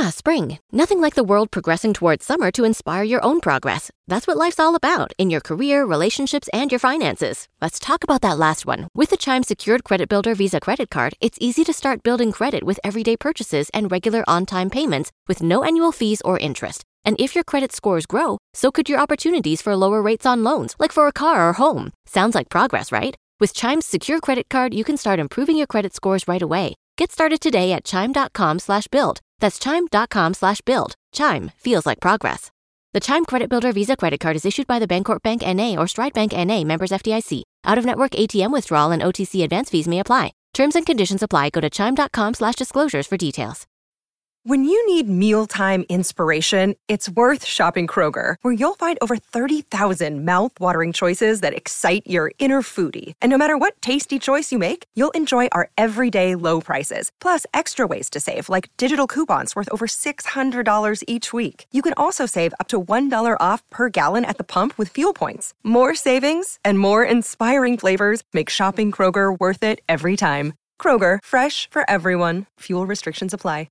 Ah, spring. Nothing like the world progressing towards summer to inspire your own progress. That's what life's all about in your career, relationships, and your finances. Let's talk about that last one. With the Chime Secured Credit Builder Visa Credit Card, it's easy to start building credit with everyday purchases and regular on-time payments with no annual fees or interest. And if your credit scores grow, so could your opportunities for lower rates on loans, like for a car or home. Sounds like progress, right? With Chime's Secure Credit Card, you can start improving your credit scores right away. Get started today at chime.com/build. That's chime.com/build. Chime feels like progress. The Chime Credit Builder Visa Credit Card is issued by the Bancorp Bank N.A. or Stride Bank N.A. members FDIC. Out-of-network ATM withdrawal and OTC advance fees may apply. Terms and conditions apply. Go to chime.com/disclosures for details. When you need mealtime inspiration, it's worth shopping Kroger, where you'll find over 30,000 mouth-watering choices that excite your inner foodie. And no matter what tasty choice you make, you'll enjoy our everyday low prices, plus extra ways to save, like digital coupons worth over $600 each week. You can also save up to $1 off per gallon at the pump with fuel points. More savings and more inspiring flavors make shopping Kroger worth it every time. Kroger, fresh for everyone. Fuel restrictions apply.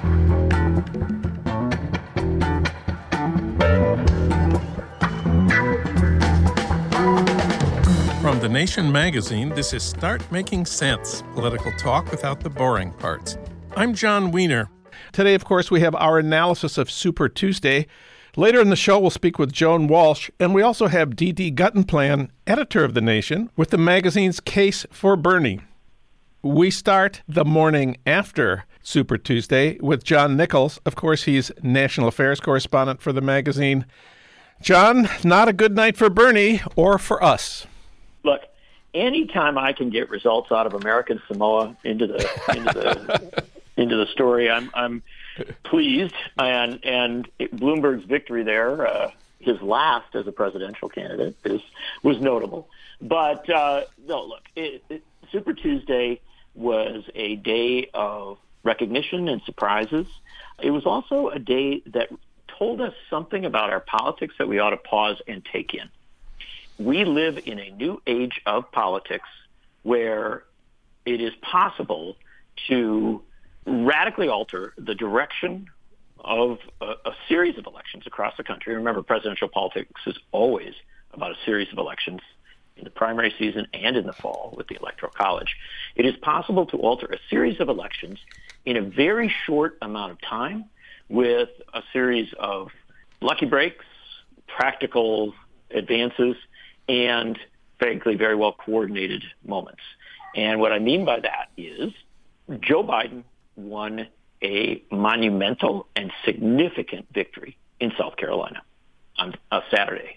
From The Nation magazine, this is Start Making Sense, political talk without the boring parts. I'm John Wiener. Today, of course, we have our analysis of Super Tuesday. Later in the show, we'll speak with Joan Walsh, and we also have D.D. Guttenplan, editor of The Nation, with the magazine's Case for Bernie. We start the morning after Super Tuesday with John Nichols. Of course, he's national affairs correspondent for the magazine. John, not a good night for Bernie or for us. Look, anytime I can get results out of American Samoa into the story, I'm pleased. And Bloomberg's victory there, his last as a presidential candidate, was notable. But no, look, Super Tuesday was a day of recognition and surprises. It was also a day that told us something about our politics that we ought to pause and take in. We live in a new age of politics where it is possible to radically alter the direction of a series of elections across the country. Remember, presidential politics is always about a series of elections in the primary season and in the fall with the Electoral College. It is possible to alter a series of elections in a very short amount of time with a series of lucky breaks, practical advances, and frankly, very well coordinated moments. And what I mean by that is Joe Biden won a monumental and significant victory in South Carolina on Saturday.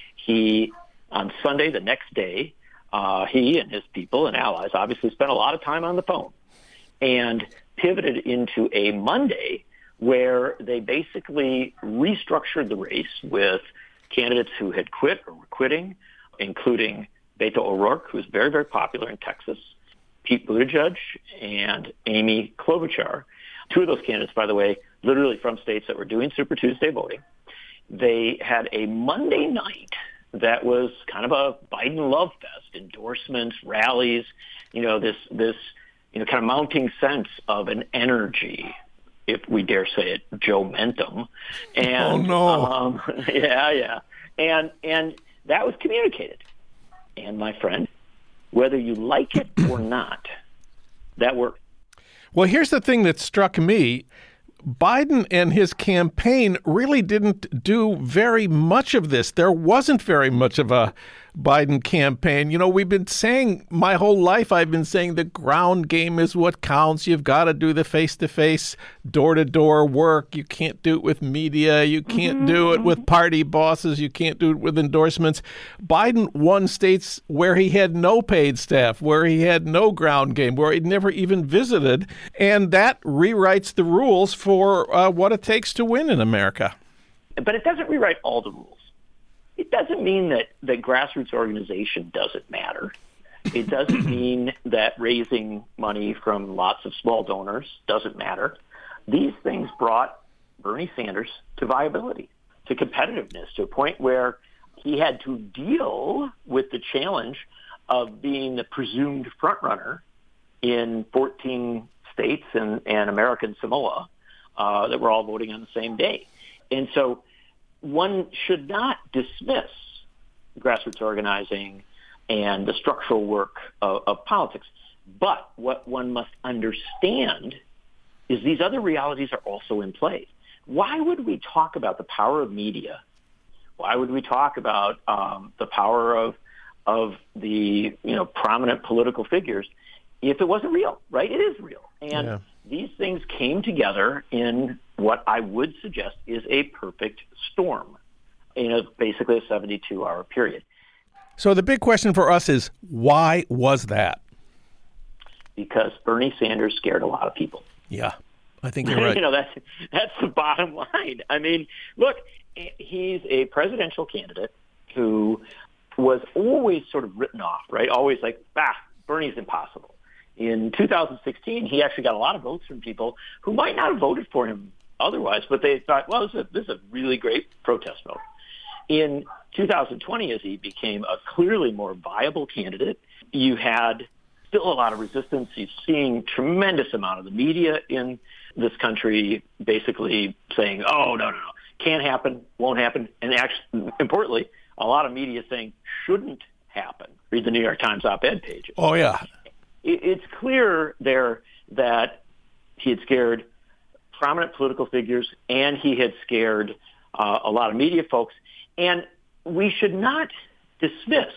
On Sunday, the next day, he and his people and allies obviously spent a lot of time on the phone and pivoted into a Monday where they basically restructured the race with candidates who had quit or were quitting, including Beto O'Rourke, who's very, very popular in Texas, Pete Buttigieg, and Amy Klobuchar. Two of those candidates, by the way, literally from states that were doing Super Tuesday voting. They had a Monday night that was kind of a Biden love fest, endorsements, rallies, this kind of mounting sense of an energy, if we dare say it, Joe-mentum. And, oh, no. Yeah. And that was communicated. And, my friend, whether you like it or not, that worked. Well, here's the thing that struck me. Biden and his campaign really didn't do very much of this. There wasn't very much of a Biden campaign. We've been saying, my whole life I've been saying the ground game is what counts. You've got to do the face-to-face, door-to-door work. You can't do it with media. You can't do it with party bosses. You can't do it with endorsements. Biden won states where he had no paid staff, where he had no ground game, where he'd never even visited. And that rewrites the rules for what it takes to win in America. But it doesn't rewrite all the rules. It doesn't mean that grassroots organization doesn't matter. It doesn't mean that raising money from lots of small donors doesn't matter. These things brought Bernie Sanders to viability, to competitiveness, to a point where he had to deal with the challenge of being the presumed frontrunner in 14 states and American Samoa that were all voting on the same day. And so one should not dismiss grassroots organizing and the structural work of politics. But what one must understand is these other realities are also in play. Why would we talk about the power of media? Why would we talk about the power of the prominent political figures if it wasn't real, right? It is real. And these things came together in what I would suggest is a perfect storm in basically a 72-hour period. So the big question for us is, why was that? Because Bernie Sanders scared a lot of people. Yeah, I think you're right. That's the bottom line. I mean, look, he's a presidential candidate who was always sort of written off, right? Always like, Bernie's impossible. In 2016, he actually got a lot of votes from people who might not have voted for him otherwise, but they thought, well, this is a really great protest vote. In 2020, as he became a clearly more viable candidate, you had still a lot of resistance. He's seeing tremendous amount of the media in this country basically saying, oh, no, can't happen, won't happen. And actually, importantly, a lot of media saying shouldn't happen. Read the New York Times op-ed pages. Oh, yeah. It's clear there that he had scared prominent political figures and he had scared a lot of media folks. And we should not dismiss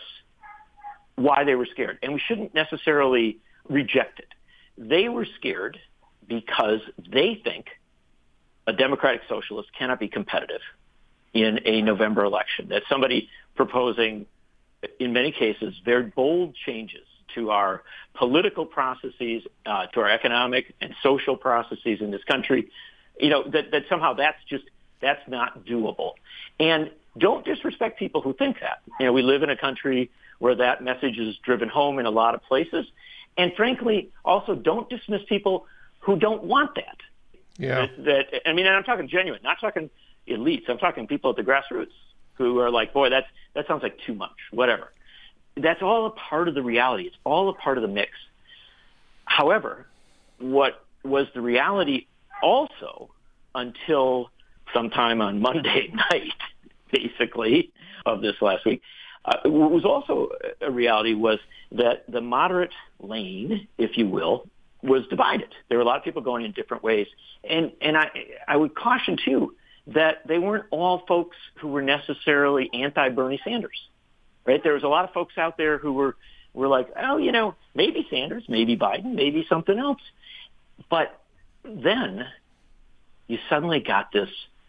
why they were scared. And we shouldn't necessarily reject it. They were scared because they think a democratic socialist cannot be competitive in a November election. That somebody proposing, in many cases, very bold changes to our political processes, to our economic and social processes in this country, that somehow that's not doable. And don't disrespect people who think that. We live in a country where that message is driven home in a lot of places. And frankly, also don't dismiss people who don't want that. Yeah. And I'm talking genuine, not talking elites. I'm talking people at the grassroots who are like, boy, that sounds like too much, whatever. That's all a part of the reality. It's all a part of the mix. However, what was the reality also until sometime on Monday night, basically, of this last week, what was also a reality was that the moderate lane, if you will, was divided. There were a lot of people going in different ways. And I would caution, too, that they weren't all folks who were necessarily anti-Bernie Sanders, right? There was a lot of folks out there who were like, oh, maybe Sanders, maybe Biden, maybe something else. But then you suddenly got this,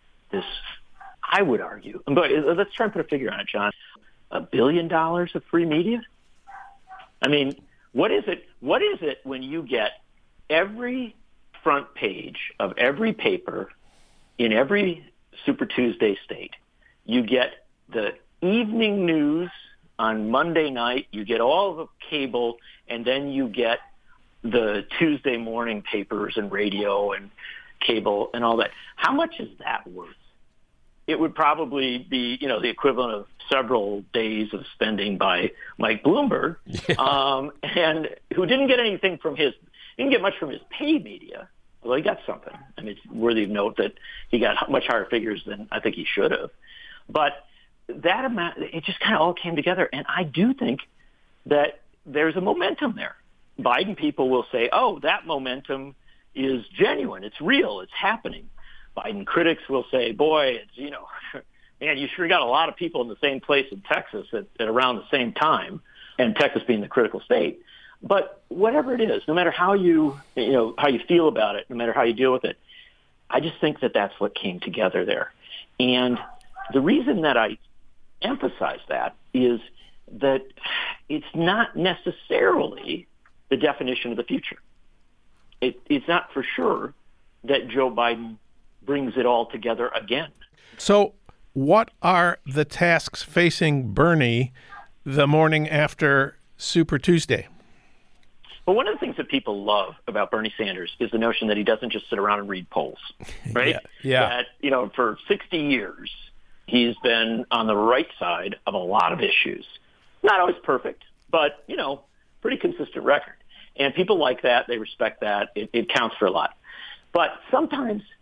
I would argue, but let's try and put a figure on it, John, $1 billion of free media? I mean, what is it when you get every front page of every paper in every Super Tuesday state? You get the evening news on Monday night, you get all the cable, and then you get the Tuesday morning papers and radio and cable and all that. How much is that worth? It would probably be, the equivalent of several days of spending by Mike Bloomberg, and who didn't get much from his paid media, although he got something. I mean, it's worthy of note that he got much higher figures than I think he should have. But that amount, it just kind of all came together, and I do think that there's a momentum there. Biden people will say, oh, that momentum is genuine, it's real, it's happening. Biden critics will say, boy, it's, man, you sure got a lot of people in the same place in Texas at around the same time, and Texas being the critical state. But whatever it is, no matter how you feel about it, no matter how you deal with it, I just think that that's what came together there. And the reason that I emphasize that is that it's not necessarily the definition of the future. It's not for sure that Joe Biden brings it all together again. So what are the tasks facing Bernie the morning after Super Tuesday? Well, one of the things that people love about Bernie Sanders is the notion that he doesn't just sit around and read polls, right? Yeah. That, for 60 years, he's been on the right side of a lot of issues. Not always perfect, but, pretty consistent record. And people like that. They respect that. It counts for a lot. But sometimes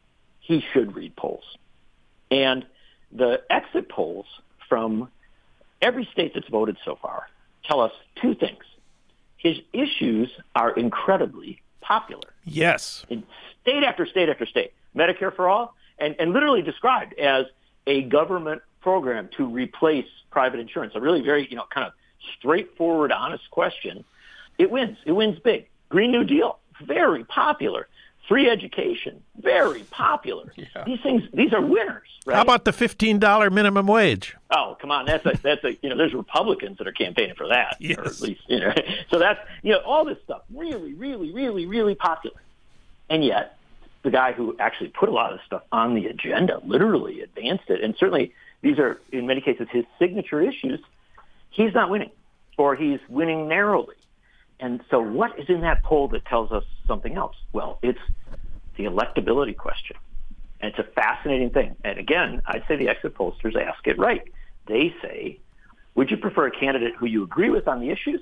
he should read polls. And the exit polls from every state that's voted so far tell us two things. His issues are incredibly popular. Yes. In state after state after state. Medicare for all, and literally described as a government program to replace private insurance. A really very, kind of straightforward, honest question. It wins. It wins big. Green New Deal, very popular. Free education, very popular. Yeah. These are winners, right? How about the $15 minimum wage? Oh, come on. That's a there's Republicans that are campaigning for that. Yes. Or at least, so that's, all this stuff really, really, really, really popular. And yet, the guy who actually put a lot of this stuff on the agenda literally advanced it. And certainly these are, in many cases, his signature issues. He's not winning, or he's winning narrowly. And so what is in that poll that tells us something else? Well, it's the electability question. And it's a fascinating thing. And again, I'd say the exit pollsters ask it right. They say, would you prefer a candidate who you agree with on the issues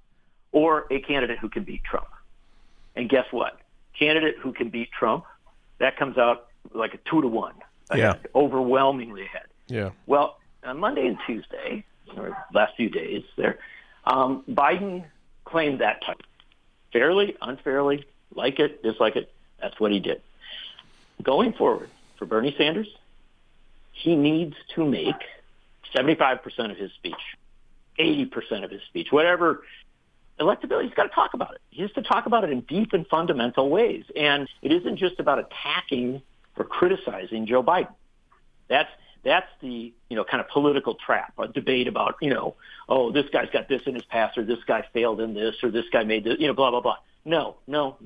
or a candidate who can beat Trump? And guess what? Candidate who can beat Trump, that comes out like a 2-to-1. Overwhelmingly ahead. Yeah. Well, on Monday and Tuesday, or last few days there, Biden claimed that type. Fairly, unfairly, like it, dislike it, that's what he did. Going forward, for Bernie Sanders, he needs to make 75% of his speech, 80% of his speech, whatever electability, he's got to talk about it. He has to talk about it in deep and fundamental ways. And it isn't just about attacking or criticizing Joe Biden. That's the, kind of political trap, a debate about, oh, this guy's got this in his past, or this guy failed in this, or this guy made this, blah, blah, blah. No.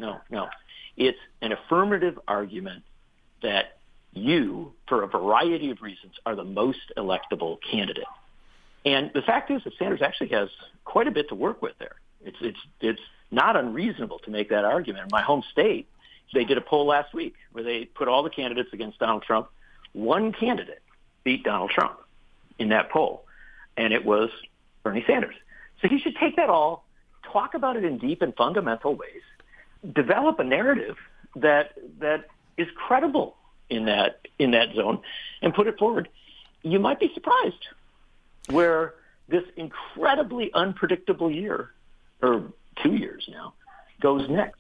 It's an affirmative argument that you, for a variety of reasons, are the most electable candidate. And the fact is that Sanders actually has quite a bit to work with there. It's not unreasonable to make that argument. In my home state, they did a poll last week where they put all the candidates against Donald Trump. One candidate beat Donald Trump in that poll, and it was Bernie Sanders. So he should take that all, talk about it in deep and fundamental ways, develop a narrative that is credible in that zone, and put it forward. You might be surprised where this incredibly unpredictable year, or 2 years now, goes next.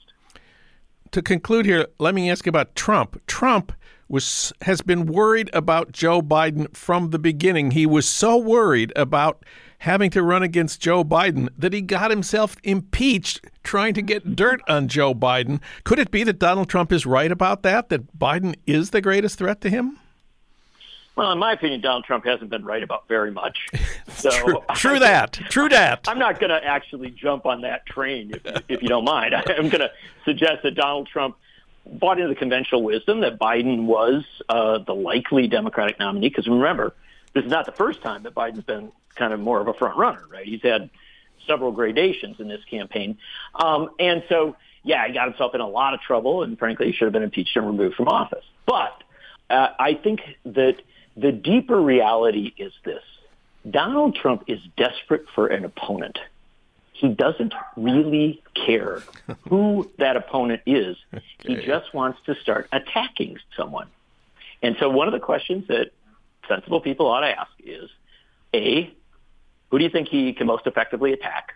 To conclude here, let me ask you about Trump. Trump has been worried about Joe Biden from the beginning. He was so worried about having to run against Joe Biden that he got himself impeached trying to get dirt on Joe Biden. Could it be that Donald Trump is right about that Biden is the greatest threat to him? Well, in my opinion, Donald Trump hasn't been right about very much. So True that. I'm not going to actually jump on that train, if you don't mind. I'm going to suggest that Donald Trump bought into the conventional wisdom that Biden was the likely Democratic nominee. Because remember, this is not the first time that Biden's been kind of more of a front runner, right? He's had several gradations in this campaign. And so, he got himself in a lot of trouble, and frankly, he should have been impeached and removed from office. But I think that the deeper reality is this. Donald Trump is desperate for an opponent. He doesn't really care who that opponent is. Okay. He just wants to start attacking someone. And so one of the questions that sensible people ought to ask is, A, who do you think he can most effectively attack?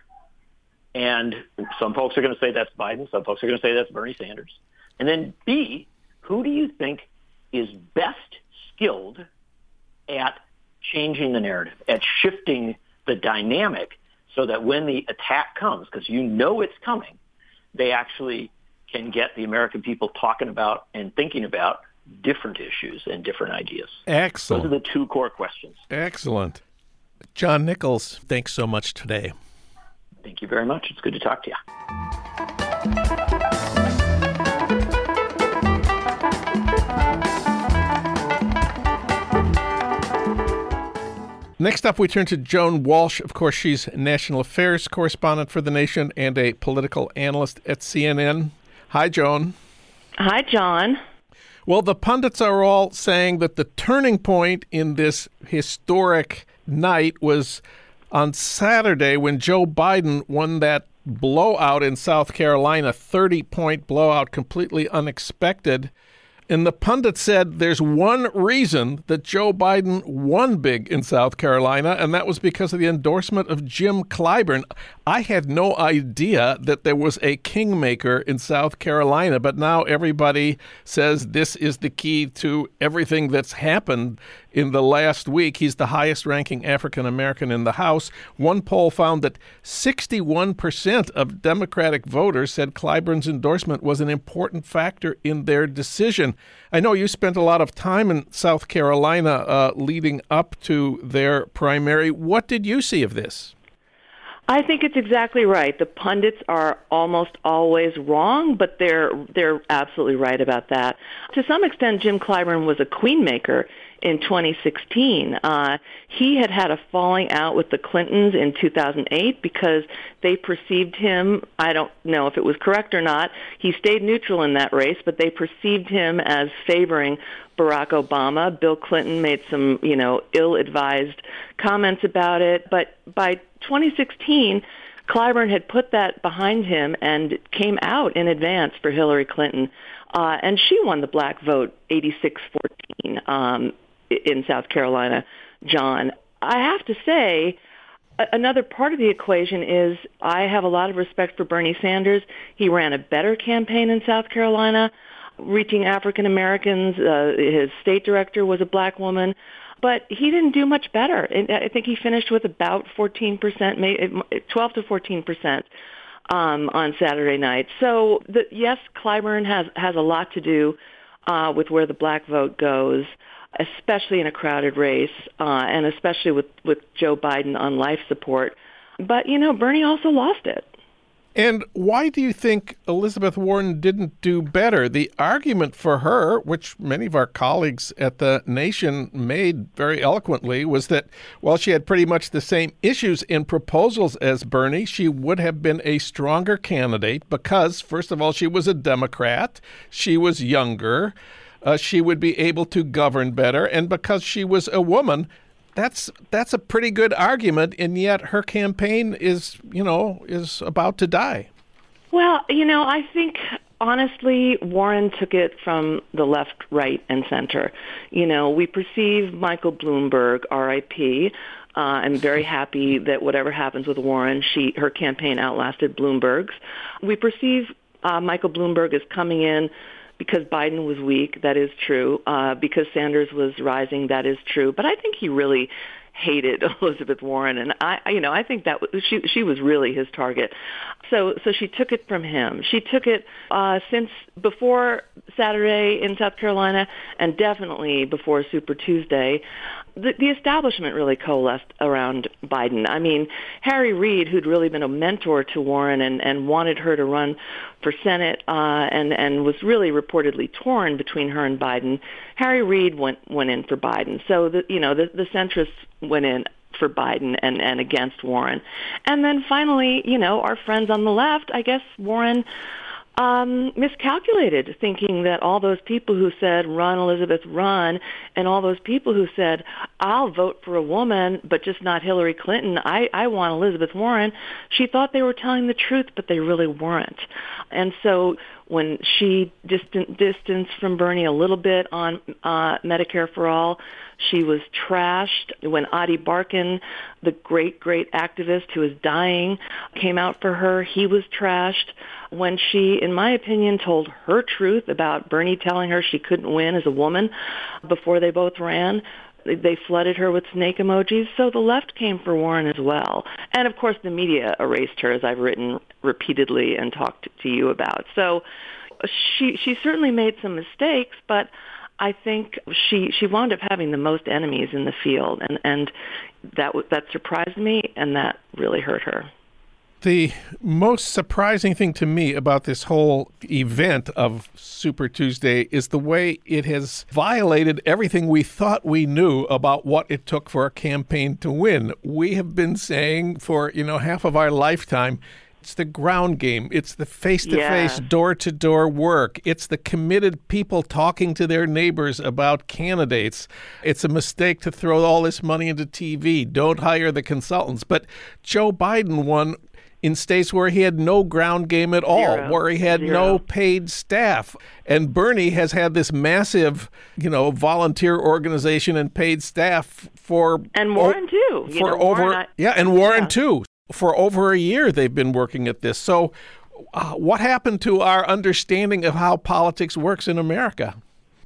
And some folks are going to say that's Biden. Some folks are going to say that's Bernie Sanders. And then B, who do you think is best skilled at changing the narrative, at shifting the dynamic so that when the attack comes, because it's coming, they actually can get the American people talking about and thinking about different issues and different ideas. Excellent. Those are the two core questions. Excellent. John Nichols, thanks so much today. Thank you very much. It's good to talk to you. Next up, we turn to Joan Walsh. Of course, she's national affairs correspondent for The Nation and a political analyst at CNN. Hi, Joan. Hi, John. Well, the pundits are all saying that the turning point in this historic night was on Saturday when Joe Biden won that blowout in South Carolina, 30-point blowout, completely unexpected. And the pundit said there's one reason that Joe Biden won big in South Carolina, and that was because of the endorsement of Jim Clyburn. I had no idea that there was a kingmaker in South Carolina, but now everybody says this is the key to everything that's happened in the last week. He's the highest-ranking African-American in the House. One poll found that 61% of Democratic voters said Clyburn's endorsement was an important factor in their decision. I know you spent a lot of time in South Carolina leading up to their primary. What did you see of this? I think it's exactly right. The pundits are almost always wrong, but they're absolutely right about that. To some extent, Jim Clyburn was a queenmaker in 2016. He had a falling out with the Clintons in 2008 because they perceived him, I don't know if it was correct or not, he stayed neutral in that race, but they perceived him as favoring Barack Obama. Bill Clinton made some, ill-advised comments about it, but by 2016, Clyburn had put that behind him and came out in advance for Hillary Clinton, and she won the black vote 86-14 in South Carolina, John. I have to say, another part of the equation is I have a lot of respect for Bernie Sanders. He ran a better campaign in South Carolina, reaching African Americans. His state director was a black woman. But he didn't do much better. I think he finished with about 14%, maybe 12 to 14% on Saturday night. So, yes, Clyburn has a lot to do with where the black vote goes, especially in a crowded race, and especially with Joe Biden on life support. But, Bernie also lost it. And why do you think Elizabeth Warren didn't do better? The argument for her, which many of our colleagues at The Nation made very eloquently, was that while she had pretty much the same issues and proposals as Bernie, she would have been a stronger candidate because, first of all, she was a Democrat, she was younger, she would be able to govern better, and because she was a woman. That's a pretty good argument, and yet her campaign is about to die. Well, I think, honestly, Warren took it from the left, right, and center. We perceive Michael Bloomberg, R.I.P. I'm very happy that whatever happens with Warren, her campaign outlasted Bloomberg's. We perceive Michael Bloomberg as coming in because Biden was weak, that is true. Because Sanders was rising, that is true. But I think he really hated Elizabeth Warren, and I think that she was really his target. So she took it from him. She took it since before Saturday in South Carolina, and definitely before Super Tuesday. The establishment really coalesced around Biden. I mean, Harry Reid, who'd really been a mentor to Warren and wanted her to run for Senate and was really reportedly torn between her and Biden, Harry Reid went in for Biden. So the centrists went in for Biden and against Warren. And then finally, our friends on the left, I guess Warren miscalculated, thinking that all those people who said, run, Elizabeth, run, and all those people who said, I'll vote for a woman, but just not Hillary Clinton, I want Elizabeth Warren, she thought they were telling the truth, but they really weren't. And so when she distanced from Bernie a little bit on Medicare for All, she was trashed. When Adi Barkan, the great, great activist who is dying, came out for her, he was trashed. When she, in my opinion, told her truth about Bernie telling her she couldn't win as a woman before they both ran, they flooded her with snake emojis. So the left came for Warren as well. And, of course, the media erased her, as I've written repeatedly and talked to you about. So she certainly made some mistakes, but I think she wound up having the most enemies in the field, and that surprised me, and that really hurt her. The most surprising thing to me about this whole event of Super Tuesday is the way it has violated everything we thought we knew about what it took for a campaign to win. We have been saying for, half of our lifetime, it's the ground game. It's the face-to-face, door-to-door work. It's the committed people talking to their neighbors about candidates. It's a mistake to throw all this money into TV. Don't hire the consultants. But Joe Biden won in states where he had no ground game at all, where he had no paid staff. And Bernie has had this massive, volunteer organization and paid staff for... And Warren, too. And Warren, too. For over a year, they've been working at this. So what happened to our understanding of how politics works in America?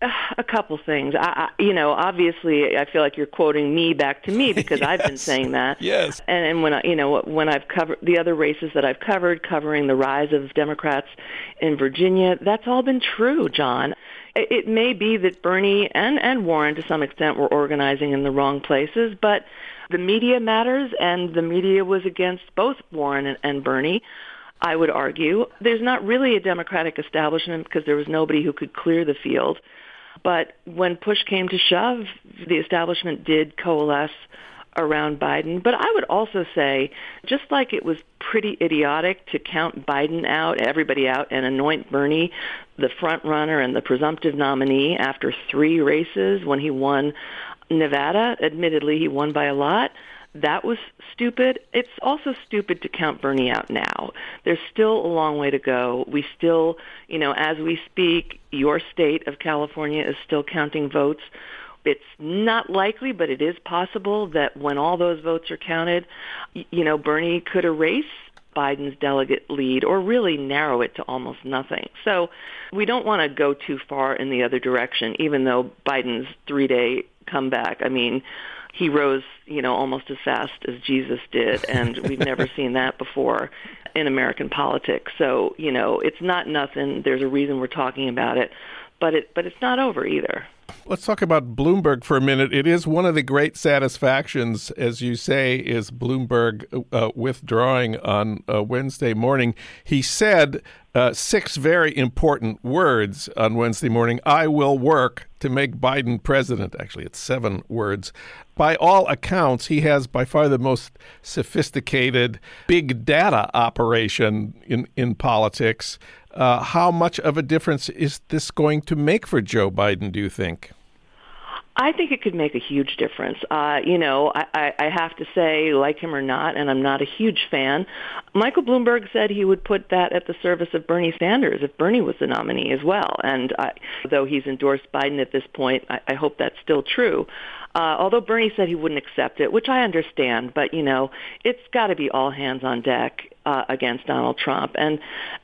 A couple things. Obviously, I feel like you're quoting me back to me because I've been saying that. Yes. And when I've covered the other races that I've covered, covering the rise of Democrats in Virginia, that's all been true, John. It may be that Bernie and Warren, to some extent, were organizing in the wrong places, but the media matters, and the media was against both Warren and Bernie. I would argue there's not really a Democratic establishment because there was nobody who could clear the field. But when push came to shove, the establishment did coalesce around Biden. But I would also say, just like it was pretty idiotic to count Biden out, everybody out, and anoint Bernie the front runner and the presumptive nominee after 3 races when he won Nevada, admittedly he won by a lot, that was stupid. It's also stupid to count Bernie out now. There's still a long way to go. We still, as we speak, your state of California is still counting votes. It's not likely, but it is possible that when all those votes are counted, Bernie could erase Biden's delegate lead or really narrow it to almost nothing. So we don't want to go too far in the other direction, even though Biden's 3-day comeback, he rose, almost as fast as Jesus did, and we've never seen that before in American politics. So, it's not nothing. There's a reason we're talking about it, but it's not over either. Let's talk about Bloomberg for a minute. It is one of the great satisfactions, as you say, is Bloomberg withdrawing on Wednesday morning. He said 6 very important words on Wednesday morning. I will work to make Biden president. Actually, it's 7 words. By all accounts, he has by far the most sophisticated big data operation in politics. How much of a difference is this going to make for Joe Biden, do you think? I think it could make a huge difference. I have to say, like him or not, and I'm not a huge fan, Michael Bloomberg said he would put that at the service of Bernie Sanders if Bernie was the nominee as well. And though he's endorsed Biden at this point, I hope that's still true. Although Bernie said he wouldn't accept it, which I understand, but, it's got to be all hands on deck against Donald Trump. And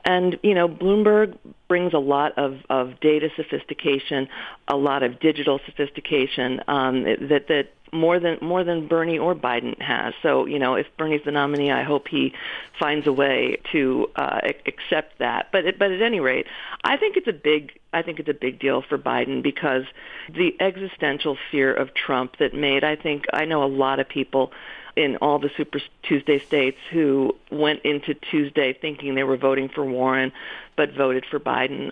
Bloomberg brings a lot of data sophistication, a lot of digital sophistication that more than Bernie or Biden has. So, if Bernie's the nominee, I hope he finds a way to accept that. But at any rate, I think it's a big deal for Biden because the existential fear of Trump that made, I know a lot of people in all the Super Tuesday states who went into Tuesday thinking they were voting for Warren, but voted for Biden.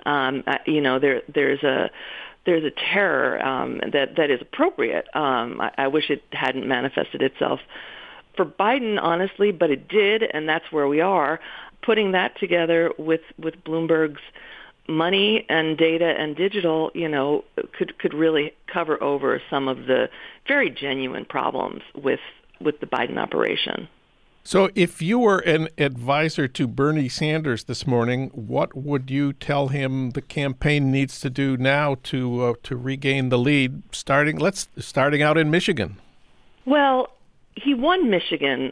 There's a terror that is appropriate. I wish it hadn't manifested itself for Biden, honestly, but it did, and that's where we are. Putting that together with Bloomberg's money and data and digital, could really cover over some of the very genuine problems with the Biden operation. So if you were an advisor to Bernie Sanders this morning, what would you tell him the campaign needs to do now to regain the lead, starting out in Michigan? Well, he won Michigan.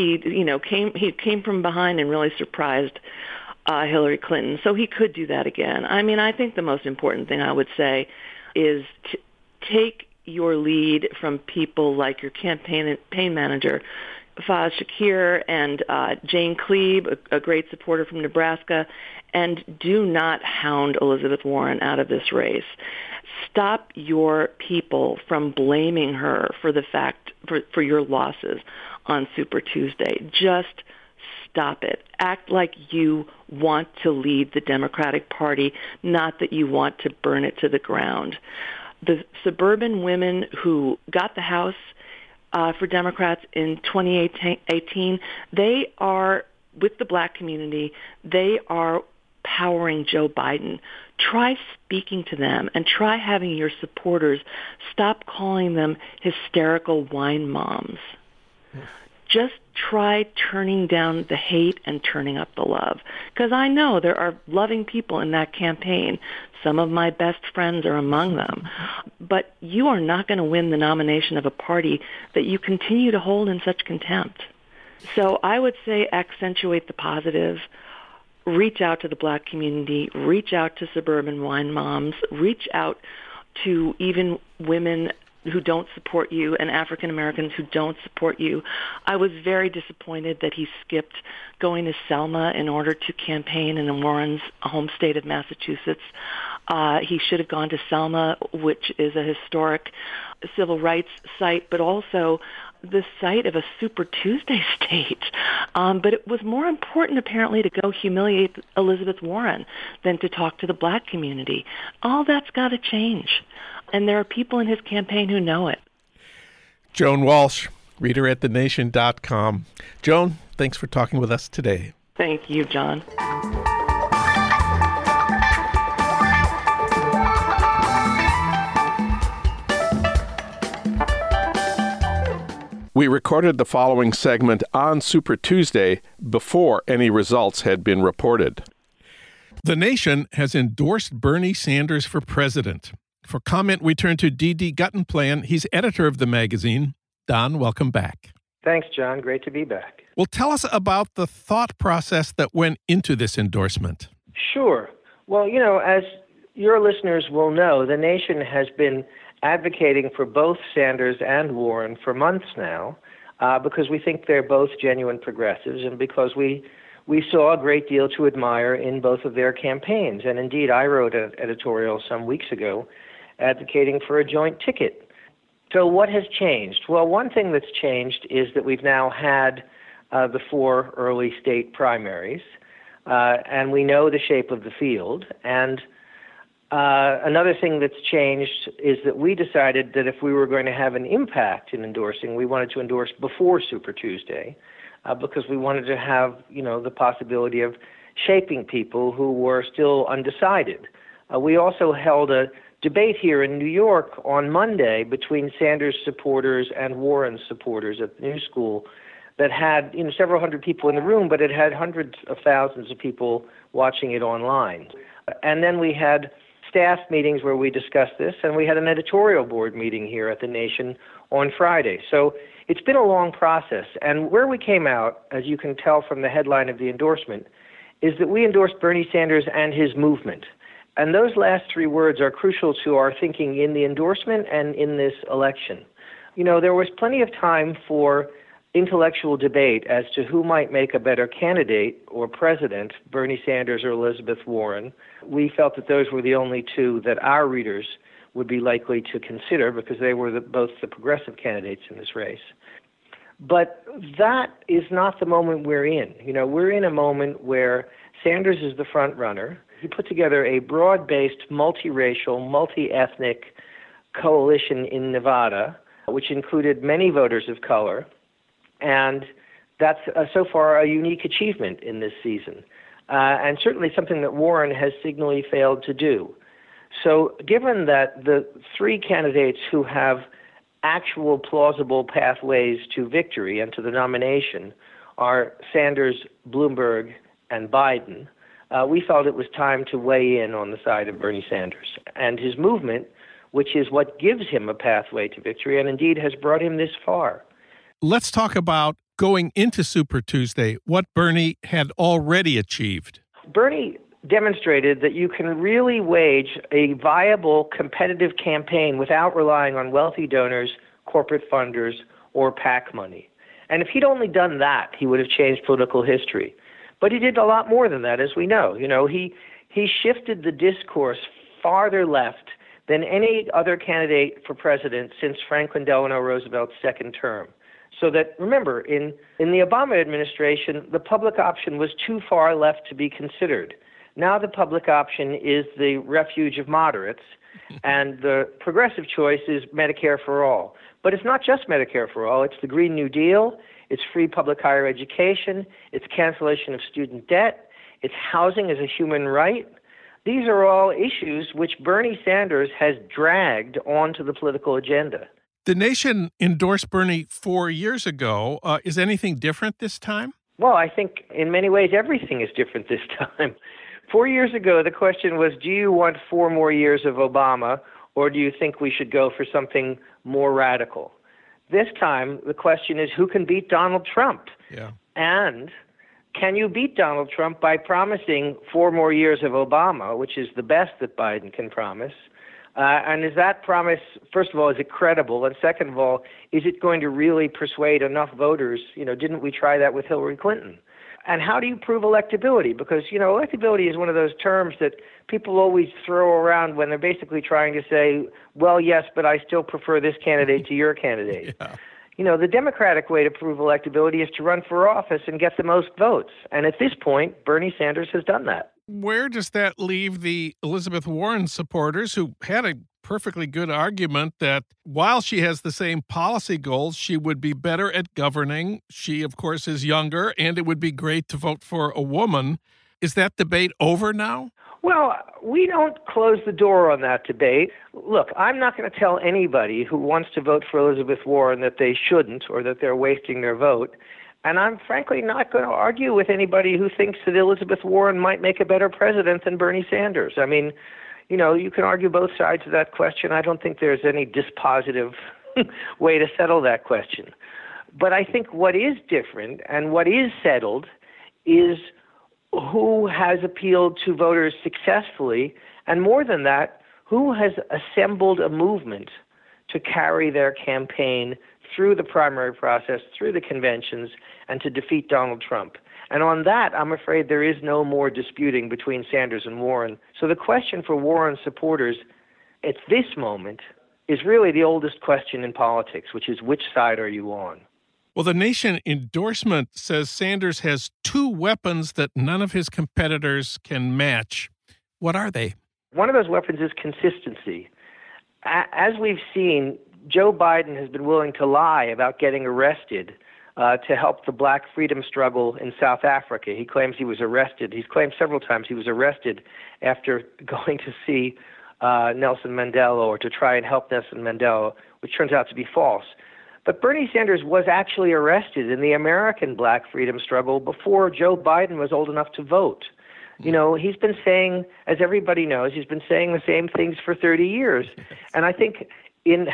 He came from behind and really surprised Hillary Clinton, so he could do that again. I think the most important thing I would say is to take your lead from people like your campaign manager, Faz Shakir, and Jane Kleeb, a great supporter from Nebraska, and do not hound Elizabeth Warren out of this race. Stop your people from blaming her for your losses on Super Tuesday. Just stop it. Act like you want to lead the Democratic Party, not that you want to burn it to the ground. The suburban women who got the House for Democrats in 2018, they are, with the black community, they are powering Joe Biden. Try speaking to them and try having your supporters stop calling them hysterical wine moms. Just try turning down the hate and turning up the love. Because I know there are loving people in that campaign. Some of my best friends are among them. But you are not going to win the nomination of a party that you continue to hold in such contempt. So I would say accentuate the positive, reach out to the Black community, reach out to suburban wine moms, reach out to even women who don't support you and African Americans who don't support you. I was very disappointed that he skipped going to Selma in order to campaign in Warren's home state of Massachusetts. He should have gone to Selma, which is a historic civil rights site, but also the site of a Super Tuesday state. But it was more important, apparently, to go humiliate Elizabeth Warren than to talk to the Black community. All that's got to change. And there are people in his campaign who know it. Joan Walsh, reader at thenation.com. Joan, thanks for talking with us today. Thank you, John. We recorded the following segment on Super Tuesday before any results had been reported. The Nation has endorsed Bernie Sanders for president. For comment, we turn to D.D. Guttenplan. He's editor of the magazine. Don, welcome back. Thanks, John. Great to be back. Well, tell us about the thought process that went into this endorsement. Sure. Well, as your listeners will know, the Nation has been advocating for both Sanders and Warren for months now because we think they're both genuine progressives and because we saw a great deal to admire in both of their campaigns. And indeed, I wrote an editorial some weeks ago advocating for a joint ticket. So what has changed? Well, one thing that's changed is that we've now had the 4 early state primaries, and we know the shape of the field. And another thing that's changed is that we decided that if we were going to have an impact in endorsing, we wanted to endorse before Super Tuesday because we wanted to have, the possibility of shaping people who were still undecided. We also held a debate here in New York on Monday between Sanders supporters and Warren supporters at the New School that had, several hundred people in the room, but it had hundreds of thousands of people watching it online. And then we had staff meetings where we discussed this, and we had an editorial board meeting here at the Nation on Friday. So it's been a long process. And where we came out, as you can tell from the headline of the endorsement, is that we endorsed Bernie Sanders and his movement. And those last 3 words are crucial to our thinking in the endorsement and in this election. There was plenty of time for intellectual debate as to who might make a better candidate or president, Bernie Sanders or Elizabeth Warren. We felt that those were the only 2 that our readers would be likely to consider because they were both the progressive candidates in this race. But that is not the moment we're in. We're in a moment where Sanders is the front runner. He put together a broad-based, multiracial, multi-ethnic coalition in Nevada, which included many voters of color. And that's so far a unique achievement in this season, and certainly something that Warren has signally failed to do. So given that the 3 candidates who have actual plausible pathways to victory and to the nomination are Sanders, Bloomberg, and Biden, we felt it was time to weigh in on the side of Bernie Sanders and his movement, which is what gives him a pathway to victory and indeed has brought him this far. Let's talk about going into Super Tuesday, what Bernie had already achieved. Bernie demonstrated that you can really wage a viable, competitive campaign without relying on wealthy donors, corporate funders, or PAC money. And if he'd only done that, he would have changed political history. But he did a lot more than that, as we know. He shifted the discourse farther left than any other candidate for president since Franklin Delano Roosevelt's second term. So that, remember, in the Obama administration, the public option was too far left to be considered. Now the public option is the refuge of moderates, and the progressive choice is Medicare for all. But it's not just Medicare for all. It's the Green New Deal. It's free public higher education. It's cancellation of student debt. It's housing as a human right. These are all issues which Bernie Sanders has dragged onto the political agenda. The nation endorsed Bernie 4 years ago. Is anything different this time? Well, I think in many ways everything is different this time. 4 years ago, the question was, do you want 4 more years of Obama, or do you think we should go for something more radical? This time, the question is, who can beat Donald Trump? Yeah. And can you beat Donald Trump by promising 4 more years of Obama, which is the best that Biden can promise? And is that promise, first of all, is it credible? And second of all, is it going to really persuade enough voters? Didn't we try that with Hillary Clinton? And how do you prove electability? Because, electability is one of those terms that people always throw around when they're basically trying to say, well, yes, but I still prefer this candidate to your candidate. Yeah. The Democratic way to prove electability is to run for office and get the most votes. And at this point, Bernie Sanders has done that. Where does that leave the Elizabeth Warren supporters who had a perfectly good argument that while she has the same policy goals, she would be better at governing? She, of course, is younger, and it would be great to vote for a woman. Is that debate over now? Well, we don't close the door on that debate. Look, I'm not going to tell anybody who wants to vote for Elizabeth Warren that they shouldn't or that they're wasting their vote. And I'm frankly not going to argue with anybody who thinks that Elizabeth Warren might make a better president than Bernie Sanders. I mean, you can argue both sides of that question. I don't think there's any dispositive way to settle that question. But I think what is different and what is settled is who has appealed to voters successfully, and more than that, who has assembled a movement to carry their campaign through the primary process, through the conventions, and to defeat Donald Trump. And on that, I'm afraid there is no more disputing between Sanders and Warren. So the question for Warren supporters at this moment is really the oldest question in politics, which is, which side are you on? Well, the nation endorsement says Sanders has 2 weapons that none of his competitors can match. What are they? One of those weapons is consistency. As we've seen, Joe Biden has been willing to lie about getting arrested to help the black freedom struggle in South Africa. He claims he was arrested. He's claimed several times he was arrested after going to see Nelson Mandela or to try and help Nelson Mandela, which turns out to be false. But Bernie Sanders was actually arrested in the American black freedom struggle before Joe Biden was old enough to vote. He's been saying, as everybody knows, he's been saying the same things for 30 years. And I think in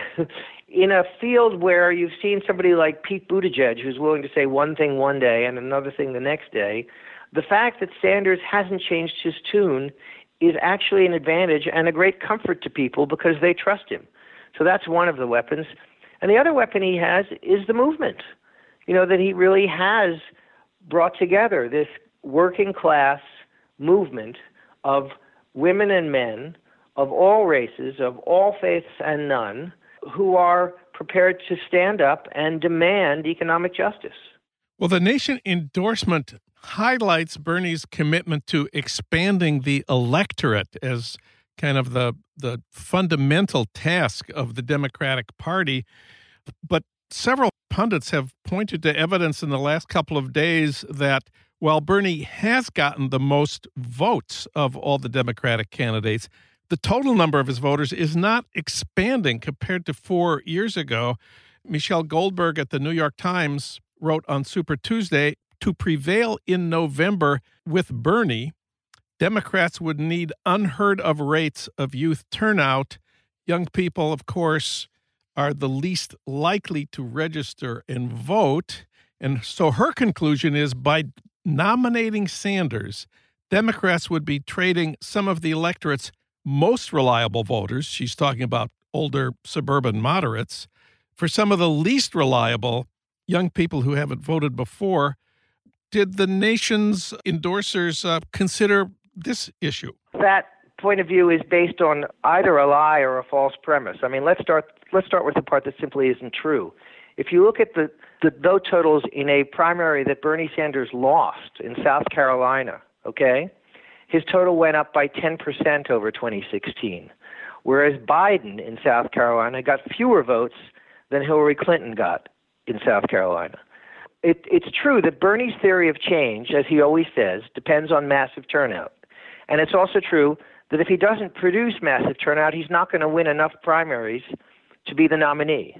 a field where you've seen somebody like Pete Buttigieg, who's willing to say one thing one day and another thing the next day, the fact that Sanders hasn't changed his tune is actually an advantage and a great comfort to people because they trust him. So that's one of the weapons. And the other weapon he has is the movement, that he really has brought together this working class movement of women and men of all races, of all faiths and none, who are prepared to stand up and demand economic justice. Well, the nation endorsement highlights Bernie's commitment to expanding the electorate as kind of the fundamental task of the Democratic Party. But several pundits have pointed to evidence in the last couple of days that while Bernie has gotten the most votes of all the Democratic candidates, the total number of his voters is not expanding compared to 4 years ago. Michelle Goldberg at the New York Times wrote on Super Tuesday, to prevail in November with Bernie, Democrats would need unheard of rates of youth turnout. Young people, of course, are the least likely to register and vote. And so her conclusion is by nominating Sanders, Democrats would be trading some of the electorate's most reliable voters, she's talking about older suburban moderates, for some of the least reliable young people who haven't voted before. Did the nation's endorsers consider this issue? That point of view is based on either a lie or a false premise. I mean, let's start with the part that simply isn't true. If you look at the vote totals in a primary that Bernie Sanders lost in South Carolina, okay, his total went up by 10% over 2016, whereas Biden in South Carolina got fewer votes than Hillary Clinton got in South Carolina. It's true that Bernie's theory of change, as he always says, depends on massive turnout. And it's also true that if he doesn't produce massive turnout, he's not going to win enough primaries to be the nominee.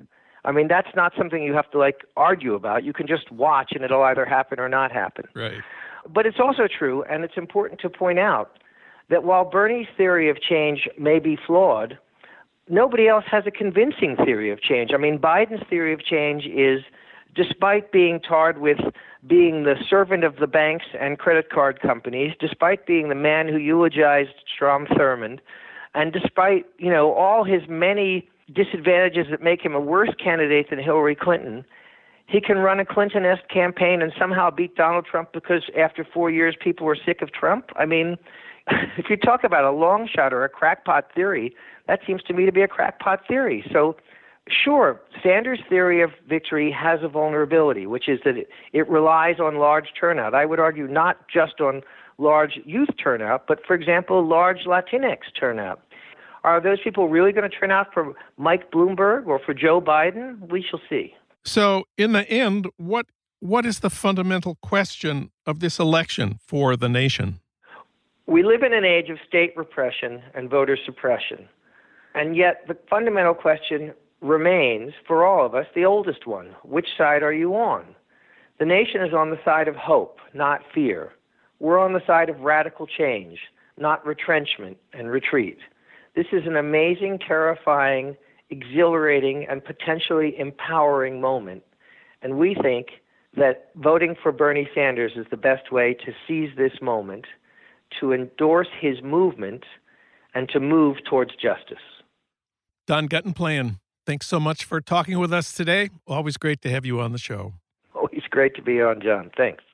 I mean, that's not something you have to argue about. You can just watch and it'll either happen or not happen. Right. But it's also true, and it's important to point out, that while Bernie's theory of change may be flawed, nobody else has a convincing theory of change. I mean, Biden's theory of change is, despite being tarred with being the servant of the banks and credit card companies, despite being the man who eulogized Strom Thurmond, and despite, all his many disadvantages that make him a worse candidate than Hillary Clinton, he can run a Clinton-esque campaign and somehow beat Donald Trump because after 4 years people were sick of Trump. I mean, if you talk about a long shot or a crackpot theory, that seems to me to be a crackpot theory. So, sure, Sanders' theory of victory has a vulnerability, which is that it relies on large turnout. I would argue not just on large youth turnout, but, for example, large Latinx turnout. Are those people really going to turn out for Mike Bloomberg or for Joe Biden? We shall see. So, in the end, what is the fundamental question of this election for the nation? We live in an age of state repression and voter suppression. And yet the fundamental question remains, for all of us, the oldest one. Which side are you on? The nation is on the side of hope, not fear. We're on the side of radical change, not retrenchment and retreat. This is an amazing, terrifying, exhilarating, and potentially empowering moment. And we think that voting for Bernie Sanders is the best way to seize this moment, to endorse his movement, and to move towards justice. Don Guttenplan, thanks so much for talking with us today. Always great to have you on the show. Always great to be on, John. Thanks.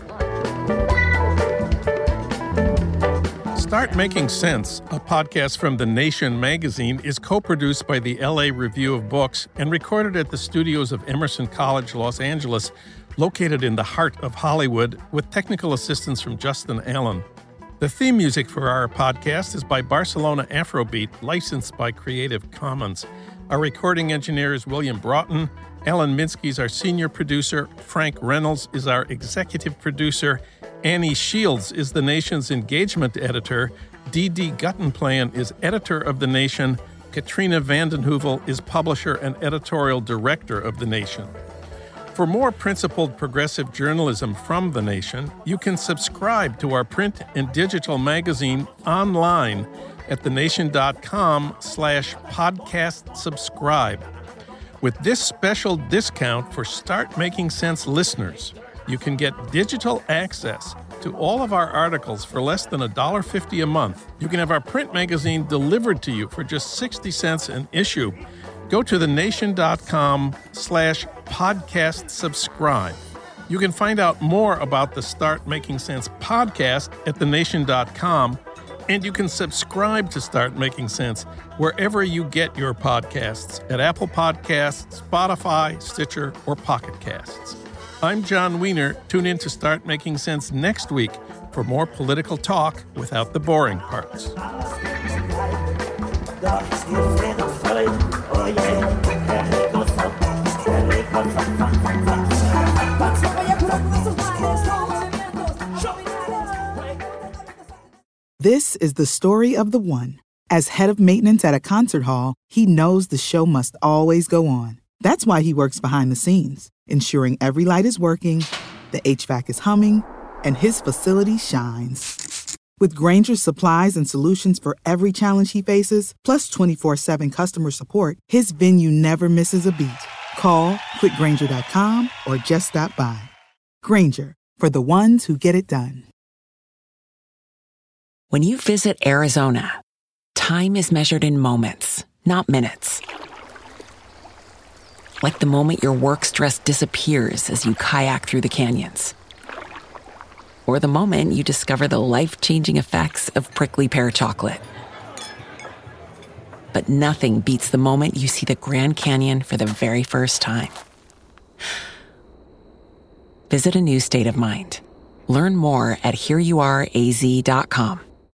Start Making Sense, a podcast from The Nation magazine, is co-produced by the LA Review of Books and recorded at the studios of Emerson College, Los Angeles, located in the heart of Hollywood, with technical assistance from Justin Allen. The theme music for our podcast is by Barcelona Afrobeat, licensed by Creative Commons. Our recording engineer is William Broughton. Alan Minsky is our senior producer. Frank Reynolds is our executive producer. Annie Shields is the Nation's engagement editor. D.D. Guttenplan is editor of The Nation. Katrina vanden Heuvel is publisher and editorial director of The Nation. For more principled progressive journalism from The Nation, you can subscribe to our print and digital magazine online at thenation.com/podcast subscribe. With this special discount for Start Making Sense listeners, you can get digital access to all of our articles for less than $1.50 a month. You can have our print magazine delivered to you for just 60 cents an issue. Go to thenation.com/podcast subscribe. You can find out more about the Start Making Sense podcast at thenation.com, and you can subscribe to Start Making Sense wherever you get your podcasts, at Apple Podcasts, Spotify, Stitcher, or Pocket Casts. I'm John Wiener. Tune in to Start Making Sense next week for more political talk without the boring parts. This is the story of the one. As head of maintenance at a concert hall, he knows the show must always go on. That's why he works behind the scenes, ensuring every light is working, the HVAC is humming, and his facility shines. With Grainger's supplies and solutions for every challenge he faces, plus 24/7 customer support, his venue never misses a beat. Call quickgrainger.com or just stop by. Grainger, for the ones who get it done. When you visit Arizona, time is measured in moments, not minutes. Like the moment your work stress disappears as you kayak through the canyons. Or the moment you discover the life-changing effects of prickly pear chocolate. But nothing beats the moment you see the Grand Canyon for the very first time. Visit a new state of mind. Learn more at hereyouareaz.com.